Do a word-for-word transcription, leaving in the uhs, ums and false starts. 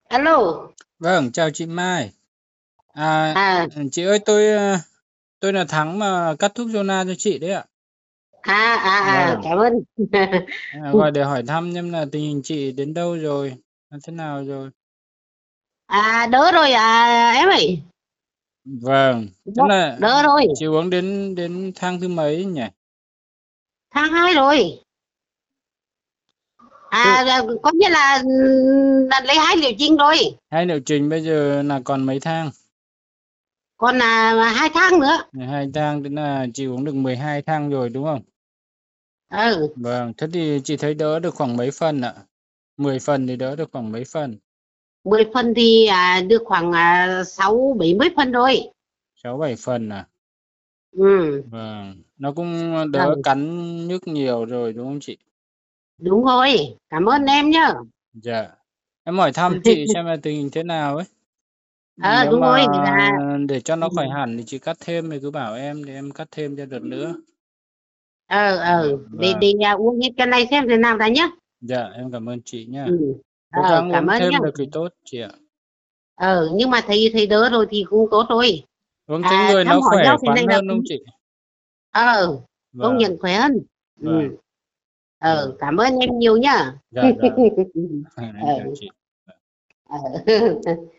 Alo. Vâng, chào chị Mai. À, À, chị ơi tôi ờ, tôi là Thắng mà cắt thuốc Zona cho chị đấy ạ. à, à, à, Vâng, cảm ơn. à, gọi để hỏi thăm xem là tình hình chị đến đâu rồi, làm thế nào rồi. À, đỡ rồi à em ơi. Vâng, Đỡ, thế là đỡ rồi. chị uống đến đến thang thứ mấy nhỉ? Tháng hai rồi. Tức À, là- có nghĩa là, là lấy hai liệu trình rồi. hai liệu trình bây giờ là còn mấy thang? Còn là hai tháng nữa. Hai thang, tức là chị uống được mười hai thang rồi đúng không? Ừ, Vâng, thế thì chị thấy đỡ được khoảng mấy phần ạ? Mười phần thì đỡ được khoảng mấy phần? mười phần thì à, được khoảng à, sáu bảy mươi phần rồi. Sáu bảy phần à? Ừ, Vâng, nó cũng đỡ ừ, cắn nhức nhiều rồi đúng không chị? đúng rồi. Cảm Ừ. ơn em nhá. Dạ. Em hỏi thăm chị xem là tình hình thế nào ấy. Ờ, Nếu đúng mà rồi. Là, để cho ừ, nó khỏi hẳn thì chị cắt thêm thì cứ bảo em để em cắt thêm cho đợt nữa. ờ, ờ, để, Vâng. để à, uống hết cái này xem thế nào đã nhá. Dạ, em cảm ơn chị nhá. Ừ. Cố Ờ, gắng cảm uống ơn nhá. thêm được thì tốt chị ạ. Ờ, nhưng mà thấy thấy đỡ rồi thì cũng tốt rồi. Uống thấy À, người thăm nó hỏi khỏe nhau thế khoắn này là hơn không cũng, chị? ờ công Vâng, nhận khỏe hơn. vâng, Ừ. vâng. Ờ, cảm ơn em nhiều nhá. Dạ, dạ. Em Ờ, chào chị. ờ.